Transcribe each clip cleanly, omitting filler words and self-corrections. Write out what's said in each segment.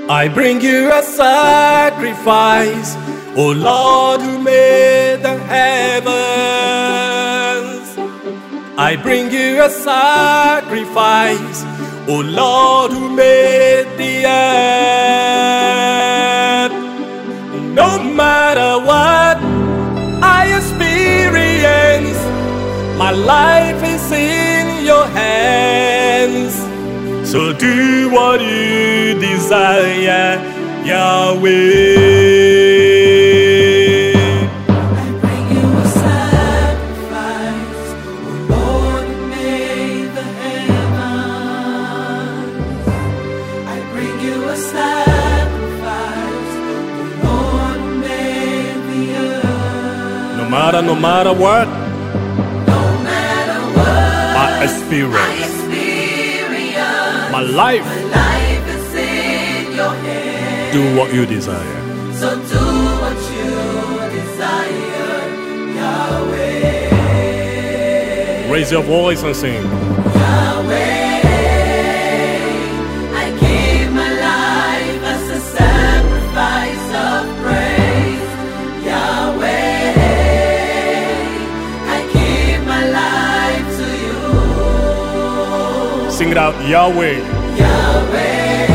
I bring you a sacrifice, O Lord who made the heavens. I bring you a sacrifice, O Lord who made the earth. No matter what I experience, my life is in your hands. So do what you desire, Yahweh. I bring you a sacrifice, O Lord who made the heavens. I bring you a sacrifice, O Lord who made the earth. No matter what, no matter what my experience, my life is in your hands. Do what you desire. So do what you desire, Yahweh. Raise your voice and sing. Yahweh, I give my life as a sacrifice of praise. Yahweh, I give my life to you. Sing it out, Yahweh. Yahweh,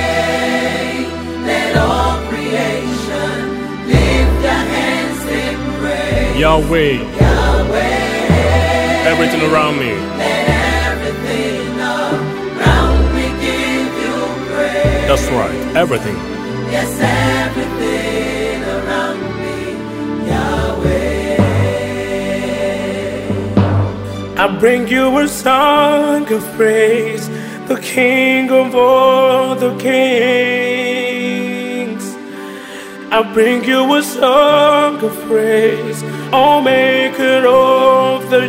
let all creation lift their hands in praise. Yahweh, Yahweh, everything around me. let everything around me give you praise. That's right, everything. Yes, everything around me, Yahweh. I bring you a song of praise, the King of all the kings. I bring you a song of praise, O Maker of the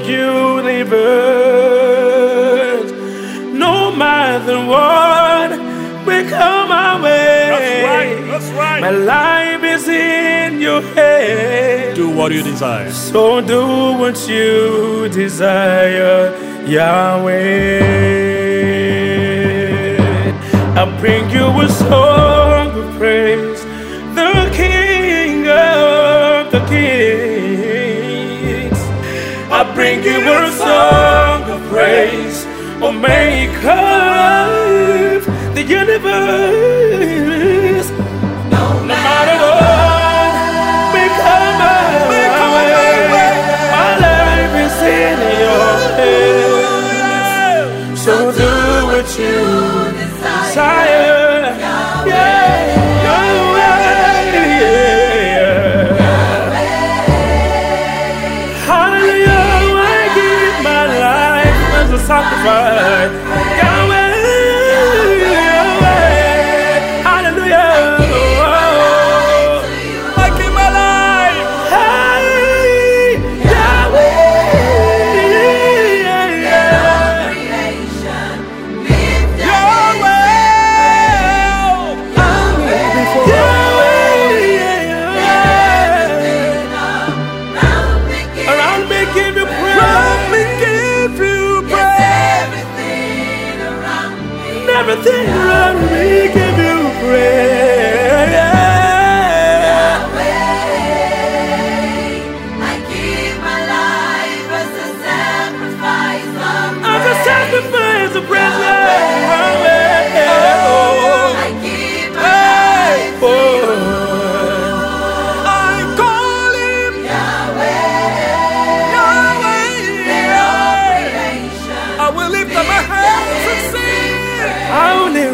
universe. No matter what will come my way, That's right. my life is in your hands. Do what you desire. So do what you desire, Yahweh. I bring you a song of praise, the King of the kings. I bring you a song of praise, O Maker of the universe. No matter what may come my way, my life is in your hands. So do what you desire. Hallelujah, I give my life as a sacrifice. Yahweh, hallelujah. I give my life. Hey, Yahweh. Around me give you praise. Everything around me give you praise. Yahweh, I give my life as a sacrifice of praise. As a sacrifice of praise, I give my life to you. I call him Yahweh, let all creation I will lift up my hands and sing. I only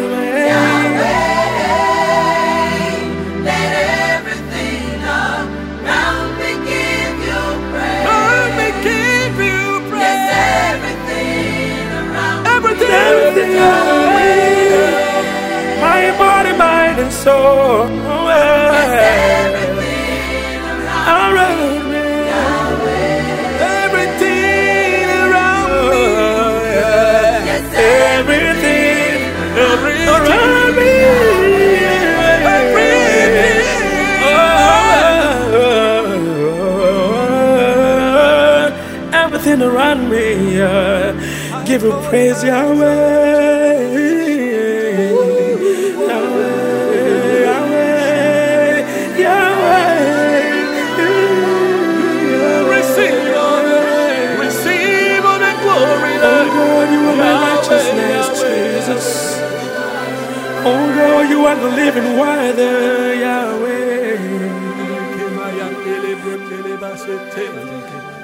let everything around me give you praise. Let me give you praise. Yes, everything around Everything. my body, mind, and soul. everything around Around me. Everything around me. yes, Everything around me. Everything around me, give you praise, Yahweh. Yahweh. are the living water, Yahweh.